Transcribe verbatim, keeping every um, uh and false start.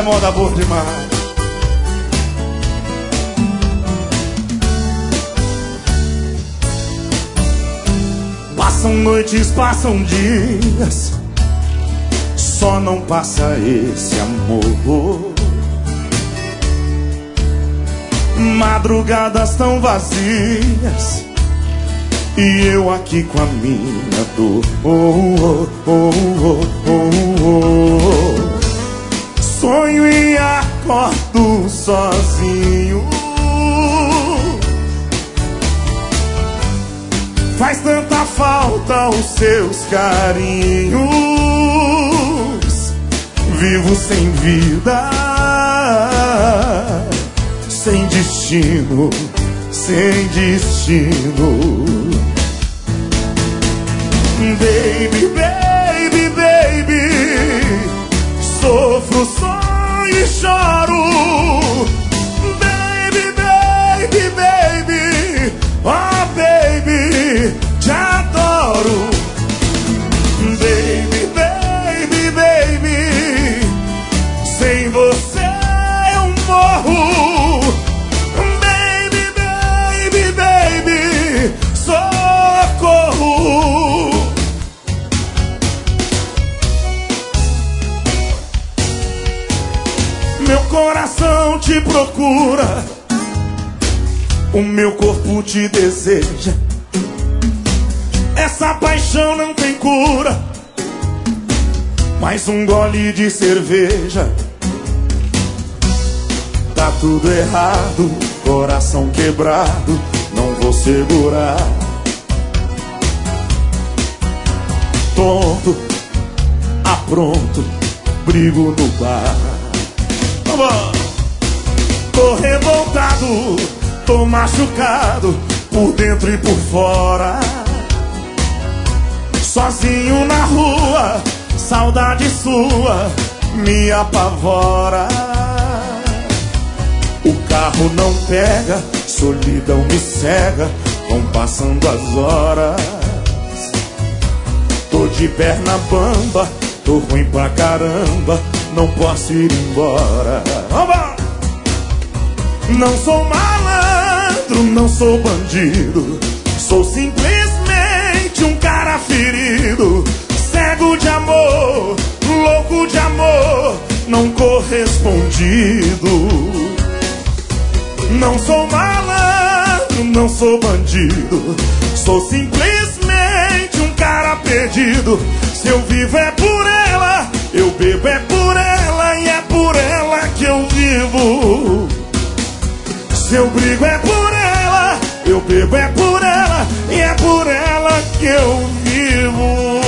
é moda boa demais. Passam noites, passam dias, só não passa esse amor. Madrugadas tão vazias e eu aqui com a minha dor. Oh, oh, oh, oh, oh. Sonho e acordo sozinho. Faz tanta falta os seus carinhos. Vivo sem vida, sem destino, sem destino. Baby, baby, baby, sofro, sonho e choro. Baby, baby, baby, oh baby, te adoro. Baby, baby, baby, sem você eu morro. Baby, baby, baby, socorro. Meu coração te procura, o meu corpo te deseja. Essa paixão não tem cura. Mais um gole de cerveja. Tá tudo errado, coração quebrado, não vou segurar. Tonto, apronto, brigo no bar. Vamos! Tô revoltado, tô machucado, por dentro e por fora. Sozinho na rua, saudade sua me apavora. O carro não pega, solidão me cega, vão passando as horas. Tô de perna bamba, tô ruim pra caramba, não posso ir embora. Vamos! Não sou malandro, não sou bandido, sou simplesmente um cara ferido, cego de amor, louco de amor, não correspondido. Não sou malandro, não sou bandido, sou simplesmente um cara perdido. Se eu vivo é por ela, eu bebo é por ela e é por ela que eu vivo. Se eu brigo é por ela, eu bebo é por ela e é por ela que eu vivo.